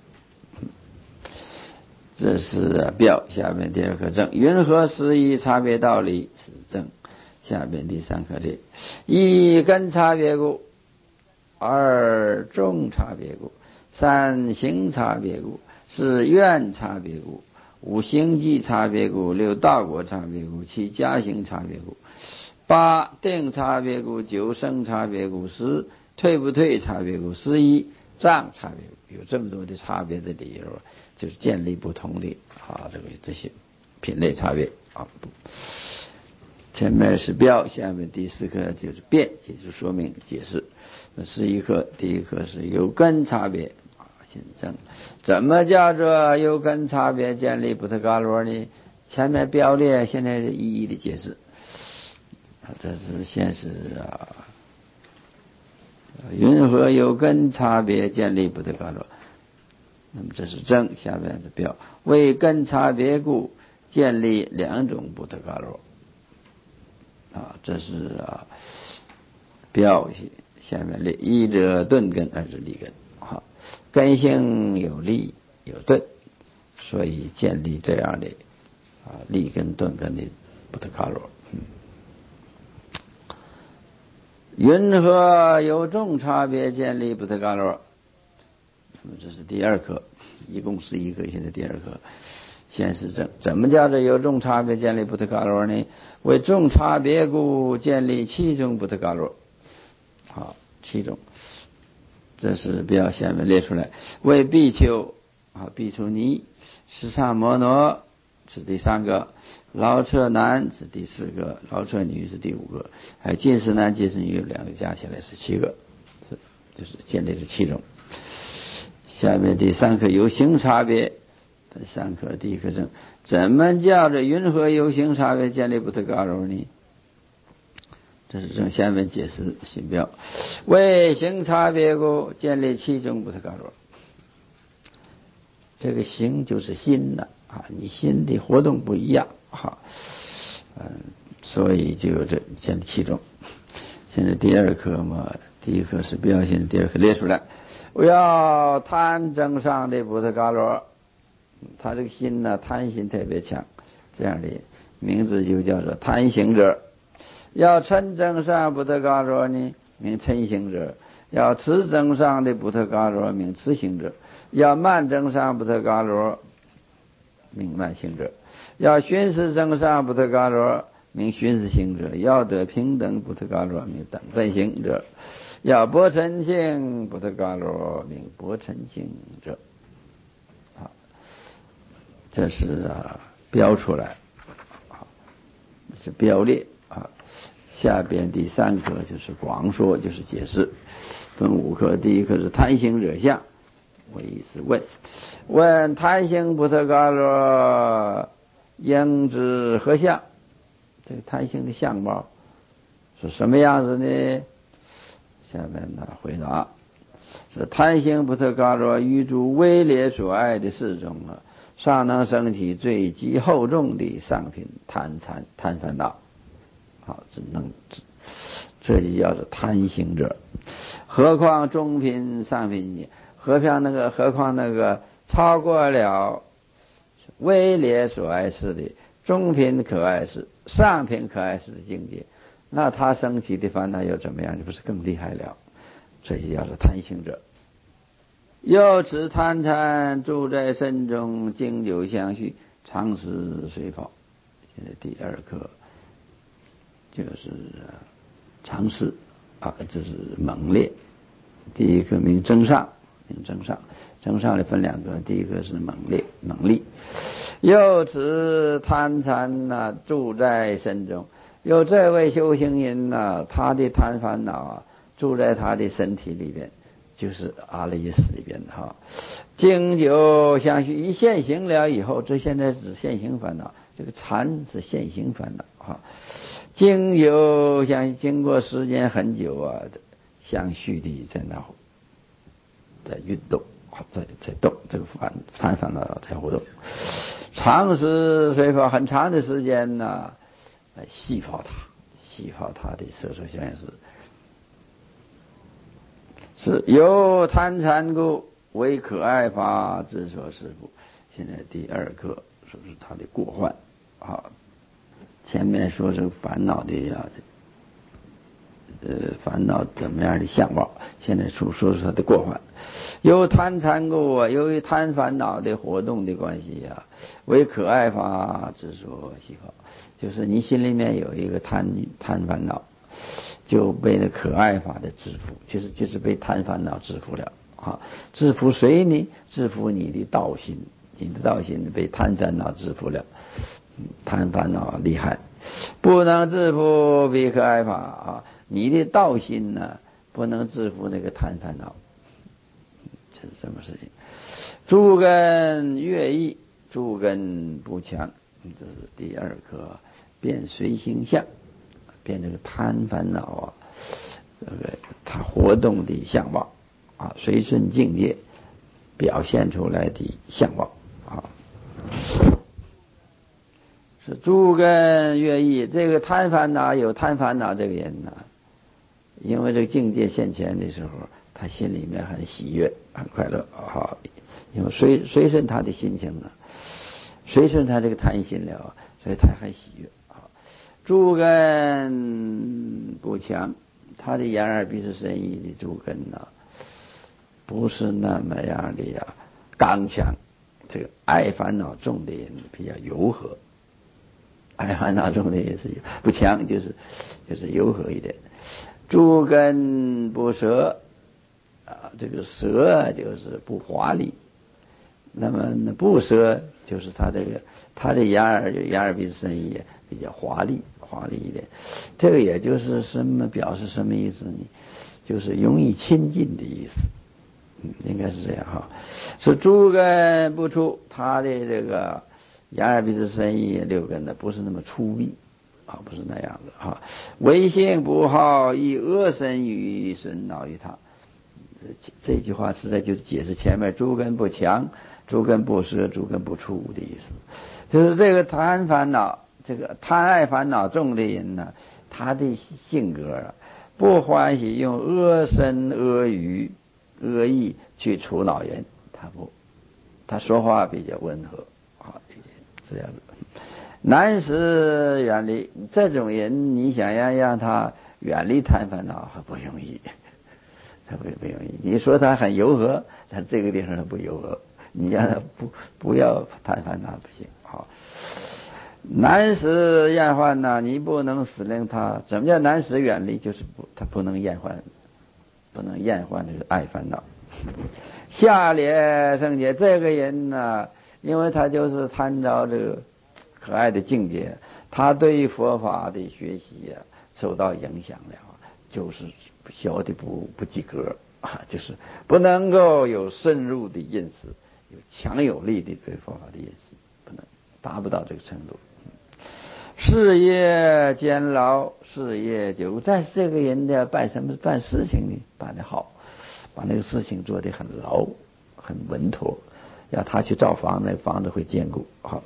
这是表，下面第二课正，云何十一差别道理是正。下面第三课列，一根差别故，二众差别故，三行差别故，四愿差别故，五行迹差别故，六道果差别故，七加行差别故，八定差别故，九生差别故，十退不退差别故，十一障差别故。有这么多的差别的理由，就是建立不同的啊这个这些品类差别啊。前面是标，下面第四课就是辩，也就是说明解释。十一课，第一课是有根差别啊，现正怎么叫做有根差别建立不特伽罗呢？前面标列，现在是一一的解释。啊，这是先是啊，云何有根差别建立不特伽罗？那么这是正，下面是标，为根差别故建立两种不特伽罗。啊，这是啊标，下面列，一者钝根，二者利根。好，根性有利有钝，所以建立这样的啊利根钝根的不特伽罗。嗯，云何有众差别建立不特伽罗？那么这是第二课，一共是一课，现在第二课。先是正，怎么叫做有众差别建立不特伽罗呢？为众差别故建立七种不特伽罗。好，七种，这是标下面列出来。为比丘啊，比丘尼、释迦摩罗是第三个，劳车男是第四个，劳车女是第五个，还有近视男、近视女两个加起来是七个，是就是建立这七种。下面第三课有行差别。三课第一课正，怎么叫做云何有行差别建立不特伽罗呢？这是正，下面解释新标，为行差别故建立七种不特伽罗。这个行就是心呐啊，你心的活动不一样哈，嗯，所以就有这建立七种。现在第二课嘛，第一课是标，现在第二课列出来，我要贪增上的不特伽罗。他这个心呢，贪心特别强，这样的名字就叫做贪行者。要嗔增上不特伽罗呢，名嗔行者；要痴增上的不特伽罗，名痴行者；要慢增上不特伽罗，名慢行者；要寻思增上不特伽罗，名寻思行者；要得平等不特伽罗，名等分行者； 要薄陈清不得嘎罗名薄陈清者，啊，这是啊标出来，啊，是标列啊。下边第三课就是广说，就是解释，分五课。第一课是贪行者相，我意思问，问贪行不得嘎罗应知何相？这个贪行的相貌是什么样子呢？下面呢回答是贪行不得嘎罗于诸微劣所爱的事中啊，尚能生起最极厚重的上品贪贪贪烦恼。好，只能这就叫做贪行者。何况中品上品呢？何况那个何况那个超过了微劣所爱事的中品可爱事、上品可爱事的境界，那他升起的烦恼又怎么样？就不是更厉害了？这就叫做贪行者。又此贪嗔住在身中，经久相续，常时随跑。现在第二课就是常事啊，这是猛烈。第一个名增上，名增上，增上里分两个，第一个是猛烈猛力。又此贪嗔呐住在身中，有这位修行人呐，他的贪烦恼啊住在他的身体里边，就是阿赖耶识里边哈。经久相续，一现行了以后，这现在是现行烦恼，这个禅是现行烦恼哈。经有像经过时间很久啊，相续的在那在运动，在在动，这个烦贪烦恼在活动，长时随跑，很长的时间呢，来细跑它，细跑它的色受相应是是由贪嗔故为可爱法之所事故。现在第二课说是它的过患啊。前面说这个烦恼的呀，呃，烦恼怎么样的相貌？现在说说是它的过患。由贪嗔故啊，由于贪烦恼的活动的关系呀、啊，为可爱法之所系跑，就是你心里面有一个贪贪烦恼，就被那可爱法的制服，就是就是被贪烦恼制服了啊。制服谁呢？制服你的道心，你的道心被贪烦恼制服了。贪烦恼厉害，不能制服彼可爱法啊！你的道心呢，不能制服那个贪烦恼，这是什么事情？诸根越易，诸根不强，这是第二课，变随形象，变这个贪烦恼啊，这个它活动的相貌啊，随顺境界表现出来的相貌啊。是诸根越易，这个贪烦恼有贪烦恼这个人呢，因为这个境界现前的时候，他心里面很喜悦，很快乐啊，因为随随顺他的心情啊，随顺他这个贪心了，所以他很喜悦啊。诸根不强，他的眼耳鼻舌身意的诸根呢，不是那么样的呀刚强，这个爱烦恼重的人比较柔和。爱烦恼中的也是不强，就是就是柔和一点。诸根不舍啊，这个舍就是不华丽，那么不舍就是他这个他的眼耳眼耳鼻舌身意比较华丽华丽一点。这个也就是什么表示什么意思呢？就是容易亲近的意思。嗯，应该是这样哈。是诸根不出，他的这个眼耳鼻舌身意六根的不是那么粗鄙啊，不是那样的哈。唯性不好，以恶身语损恼于他。这句话实在就是解释前面诸根不强、诸根不舍、诸根不出的意思。就是这个贪烦恼，这个贪爱烦恼重的人呢，他的性格啊，不欢喜用恶身、恶语、恶意去除恼人，他不，他说话比较温和。啊，这样子，难使远离这种人，你想要让他远离贪烦恼还不容易，他不不容易。你说他很柔和，他这个地方他不柔和，你让他不不要贪烦恼不行。好，难使厌患呢，你不能使令他。怎么叫难使远离？就是不他不能厌患， 不能厌患这个爱烦恼。下列圣洁，这个人呢，因为他就是贪着这个可爱的境界，他对于佛法的学习啊受到影响了，就是学的不不及格啊，就是不能够有深入的认识，有强有力的对佛法的认识，不能达不到这个程度。事业监牢，事业久，但是这个人的办什么办事情呢？办得好，把那个事情做得很牢，很稳妥。要他去造房，那房子会坚固。好，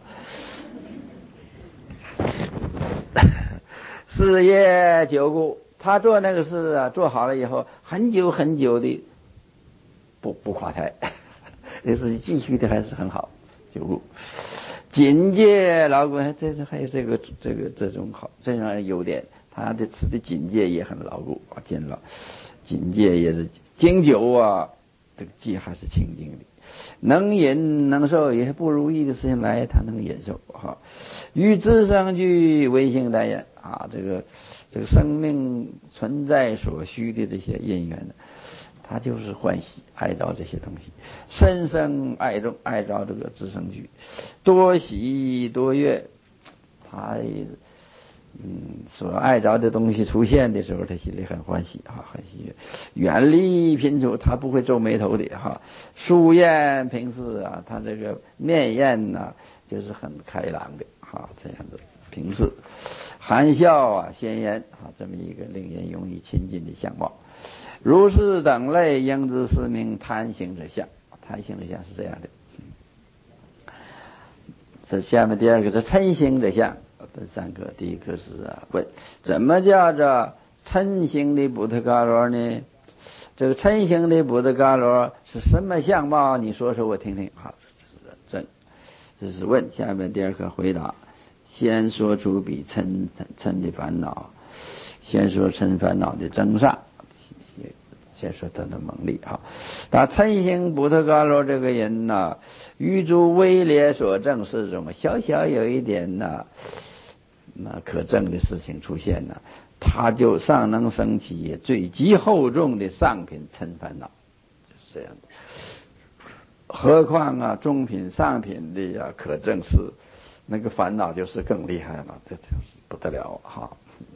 事业久固，他做那个事啊，做好了以后，很久很久的不不垮台，这事情继续的还是很好，久固。警戒牢固，这是还有这个这个这种好这样的优点，他的持的警戒也很牢固啊，坚牢，警戒也是经久啊，这个戒还是清净的，能忍能受，也不如意的事情来他能忍受哈。与自生俱为性待言啊，这个这个生命存在所需的这些因缘呢，他就是欢喜爱着这些东西，深生爱重爱着这个自生俱，多喜多悦，他嗯所爱着的东西出现的时候，他心里很欢喜哈，很喜悦。远离贫穷，他不会皱眉头的哈。疏艳平视啊，他这个面艳呐、啊，就是很开朗的哈，这样子平视。含笑啊，鲜艳啊，这么一个令人容易亲近的相貌。如是等类，应知是名贪行者相。贪行者相是这样的。这下面第二个是嗔行者相，这三个，第一个是啊问，怎么叫做嗔行的补特伽罗呢？这个嗔行的补特伽罗是什么相貌？你说说我听听。好，这是真，这是问。下面第二个回答，先说出比嗔嗔的烦恼，先说嗔烦恼的增上。先说他的猛力哈，他嗔行补特伽罗这个人呢，于诸威劣所证是什么？小小有一点呢，那可证的事情出现呢，他就尚能生起最极厚重的上品嗔烦恼，就是这样的。何况啊，中品上品的呀、啊，可证是那个烦恼就是更厉害了，这就是不得了哈。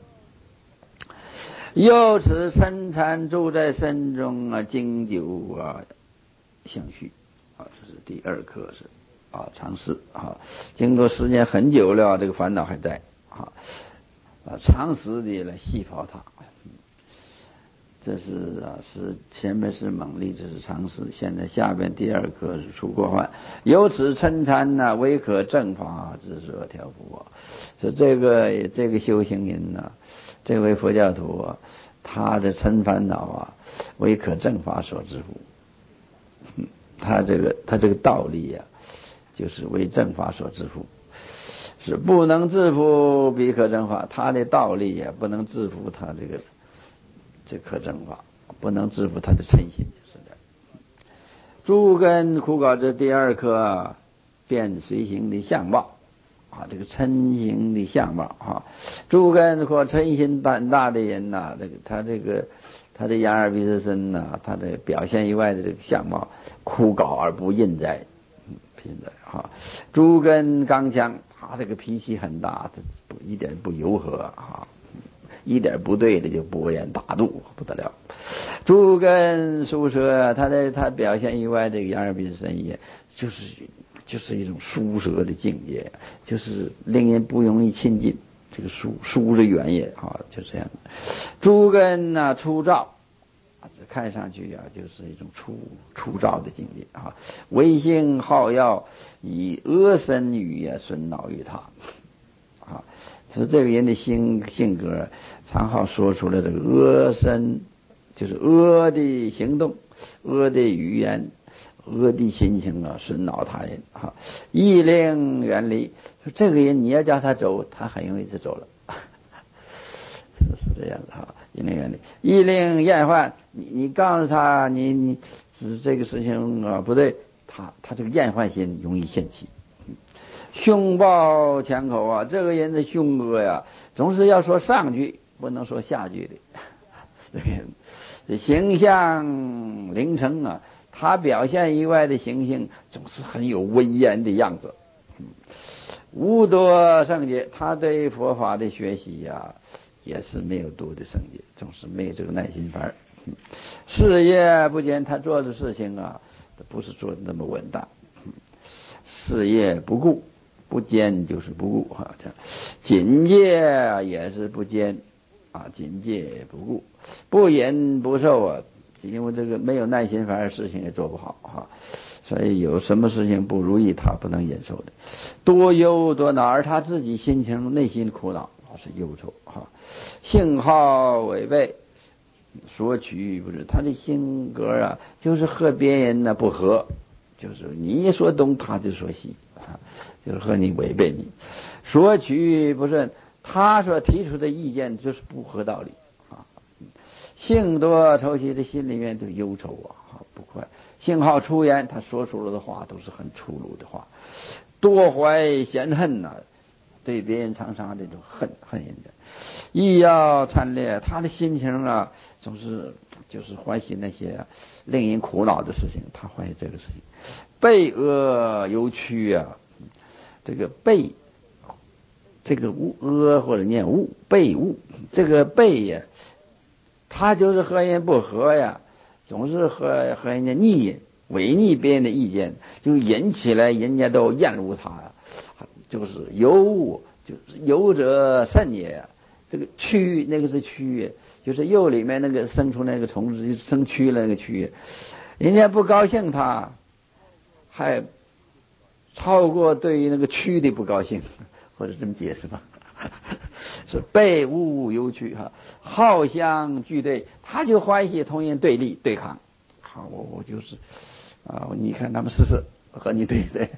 又此嗔缠住在身中啊，经久啊相续啊，这是第二课是啊常识啊，经过时间很久了，这个烦恼还在啊啊，常识的来细刨它。这是啊是前面是猛力，这是常识，现在下边第二课是除过患。由此嗔缠呢，唯可正法之所调伏啊。所以这个这个修行人呢、啊。这位佛教徒啊，他的嗔烦恼啊，唯可正法所制服。他这个他这个道理呀、啊，就是为正法所制服，是不能制服彼可正法。他的道理也、啊、不能制服他这个这可正法，不能制服他的嗔心，就是的。诸根苦搞这第二课，变随行的相貌。啊，这个嗔行的相貌啊，诸根或嗔心胆大的人呐、啊，这个他这个他的眼耳鼻舌身呐，他的表现以外的这个相貌枯槁而不印在，嗯，印在哈。诸根刚强，他这个脾气很大，不一点不柔和啊，一点不对的就勃然大怒，不得了。诸根疏舌，他的他表现以外这个眼耳鼻舌身也就是。就是一种疏舌的境界，就是令人不容易亲近。这个疏疏是远也啊，就这样。诸根啊粗糙，看上去啊就是一种粗粗糙的境界啊。为性好药，以恶身语啊损恼于他啊。所以这个人的性性格常好说出了这个恶身，就是恶的行动、恶的语言。恶的心情啊，损恼他人啊，意令远离。说这个人你要叫他走，他很容易就走了，是这样的哈。意令远离，意令厌患。你你告诉他，你你是这个事情啊不对，他他这个厌患心容易现起。凶暴强口啊，这个人的凶恶呀，总是要说上句，不能说下句的。这个人这形象凌成啊，他表现以外的形象总是很有威严的样子。无多圣洁，他对佛法的学习呀、啊，也是没有多的圣洁，总是没有这个耐心法儿。事业不坚，他做的事情啊，不是做的那么稳当。事业不顾，不坚就是不顾哈，这警戒也是不坚啊，警戒也不顾，不忍不受啊，因为这个没有耐心，反而事情也做不好哈。所以有什么事情不如意，他不能忍受的，多忧多恼，而他自己心情内心苦恼是忧愁哈。性好违背，索取不是他的性格啊，就是和别人呢不合，就是你说东他就说西啊，就是和你违背你。索取不顺，他所提出的意见就是不合道理啊。性多愁戚，的心里面就忧愁啊，不快。性好出言，他说出了的话都是很粗鲁的话。多怀嫌恨呐、啊，对别人常常这种恨恨人家。意要参烈，他的心情啊，总是就是欢喜那些令人苦恼的事情，他欢喜这个事情。备恶忧屈啊，这个备，这个恶或者念恶，备恶，这个备呀，他就是和人不和呀。总是和和人家逆违逆别人的意见，就引起来人家都厌恶他呀，就是忧，就是忧者甚也。这个蛆那个是蛆，就是釉里面那个生出那个虫子，就生蛆了那个蛆，人家不高兴他，还超过对于那个蛆的不高兴，或者这么解释吧。是备恶忧屈哈，好相俱对，他就欢喜同人对立对抗。好，我我就是啊，你看他们试试和你对对。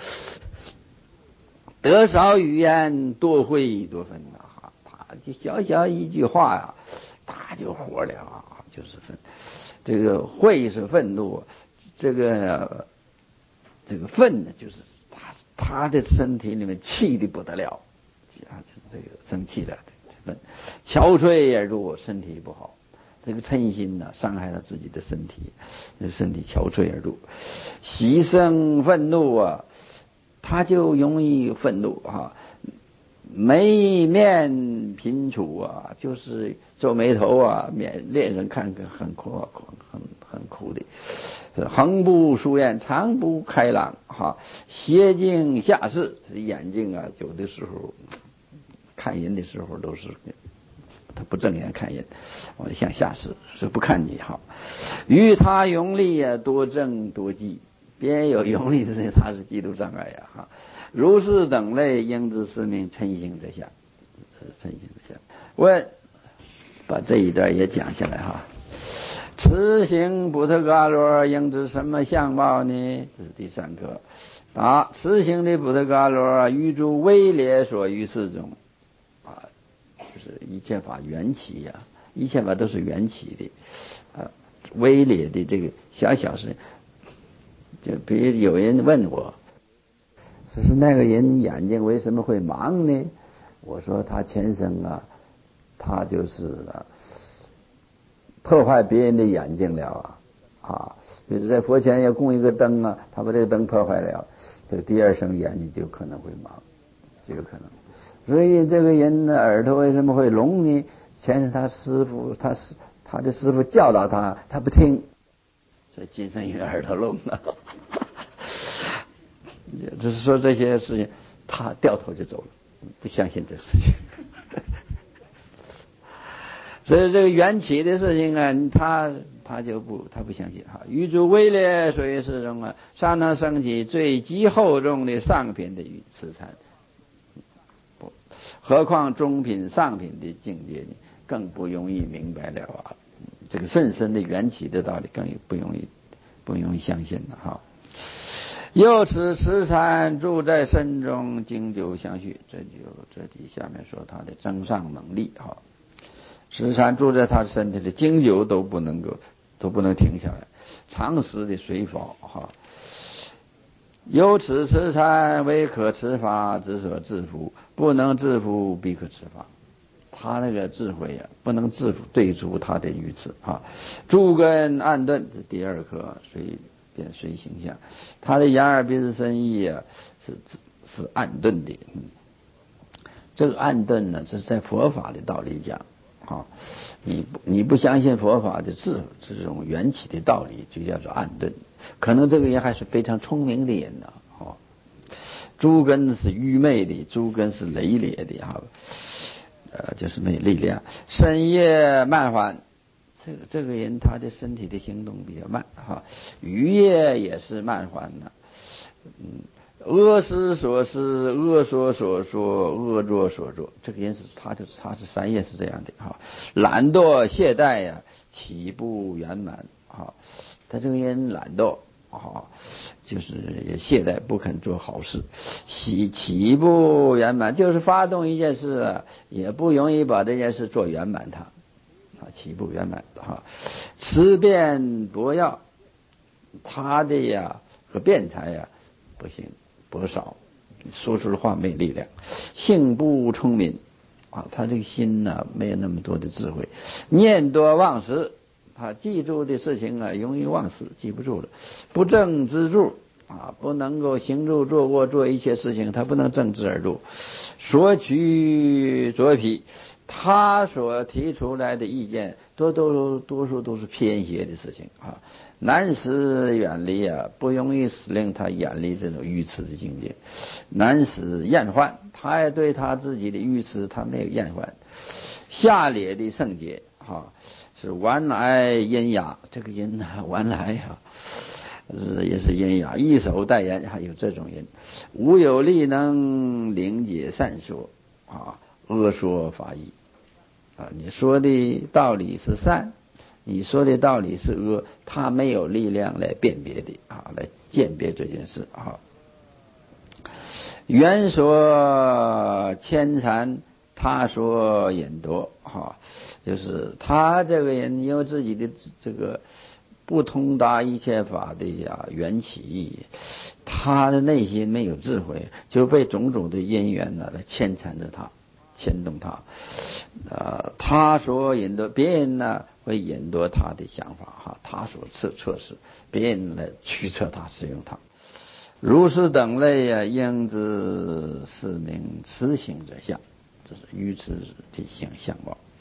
得少语言，多会多分呐哈，他就小小一句话呀，他就火了啊，就是愤。这个会是愤怒，这个这个愤呢，就是他他的身体里面气的不得了。啊，就是这个生气了，愤，憔悴而入，身体不好。这个嗔心呢、啊，伤害了自己的身体，身体憔悴而入。喜生愤怒啊，他就容易愤怒啊。眉面贫楚啊，就是皱眉头啊，面脸上看着很苦，很很苦的。横不疏眼，长不开朗哈。斜镜下视，眼睛啊，有的时候看人的时候都是他不正眼看人，我向下视，是不看你哈。与他用力啊，多正多忌，别人有用力的事情，他是嫉妒障碍呀哈。如是等类，应知是名嗔行之相，这是嗔行之相。问，把这一段也讲下来哈。此行不特伽罗应知什么相貌呢？这是第三课。答：此行的不特伽罗于诸威劣所于事中啊，就是一切法缘起呀、啊，一切法都是缘起的啊。威劣的这个小小事，就比如有人问我，说是那个人眼睛为什么会盲呢？我说他前生啊，他就是啊。破坏别人的眼睛了啊啊！比如在佛前要供一个灯啊，他把这个灯破坏了，这个第二生眼睛就可能会盲，就有可能。所以这个人的耳朵为什么会聋呢？前世他师傅，他师他的师傅教导他，他不听，所以今生有耳朵聋了。只是说这些事情，他掉头就走了，不相信这个事情。所以这个缘起的事情啊，他他就不他不相信哈。于诸威劣所以是中啊，尚能升起最极厚中的上品的与慈禅，不，何况中品上品的境界呢？更不容易明白了啊。这个甚深的缘起的道理，更不容易不容易相信了哈。由此慈禅住在身中，经久相续，这就这里下面说他的增上能力哈。慈禅住在他的身体里，经久都不能够，都不能停下来，长时的随否哈。由此慈禅为可持法之所制服，不能制服必可持法。 他那个智慧啊，不能自对出他的愚痴啊。诸根暗钝，这第二课随便随形象，他的眼耳鼻舌身意啊，是是暗钝的。嗯，这个暗钝呢，这是在佛法的道理讲啊。你不你不相信佛法的智这种缘起的道理，就叫做暗钝。可能这个人还是非常聪明的人呢。啊，诸根是愚昧的，诸根是累劣的哈。呃，就是没力量，身业慢缓，这个这个人他的身体的行动比较慢哈，语业也是慢缓的，嗯，恶思所思，恶说所说，恶作所作，这个人是他就是他是三业是这样的哈，懒惰懈怠呀，起不圆满哈，他这个人懒惰啊，就是也懈怠，不肯做好事，起起不圆满，就是发动一件事啊，也不容易把这件事做圆满它，啊，起不圆满哈。持辩博要，他的呀和辩才呀不行，薄少，说出的话没力量，性不聪明啊，他这个心呢没有那么多的智慧，念多忘失。他记住的事情啊，容易忘失，记不住了。不正之助啊，不能够行住坐卧做一切事情，他不能正直而住。索取左匹，他所提出来的意见，多多多数都是偏邪的事情啊，难使远离啊，不容易使令他远离这种愚痴的境界，难使厌患，他也对他自己的愚痴，他没有厌患。下列的圣洁哈。是顽来阴哑，这个阴呢，顽来呀，是也是阴哑，一手代言，还有这种人，无有力能理解善说啊，恶说法义啊，你说的道理是善，你说的道理是恶，他没有力量来辨别的啊，来鉴别这件事啊。原说牵缠，他说引夺哈。就是他这个人因为自己的这个不通达一切法的呀缘起义，他的内心没有智慧，就被种种的因缘呢来牵缠着他，牵动他。呃，他所引夺，别人呢会引夺他的想法哈，他所测测试，别人来驱策他，使用他。如是等类啊，应知是名痴行者相，这是愚痴的相相貌。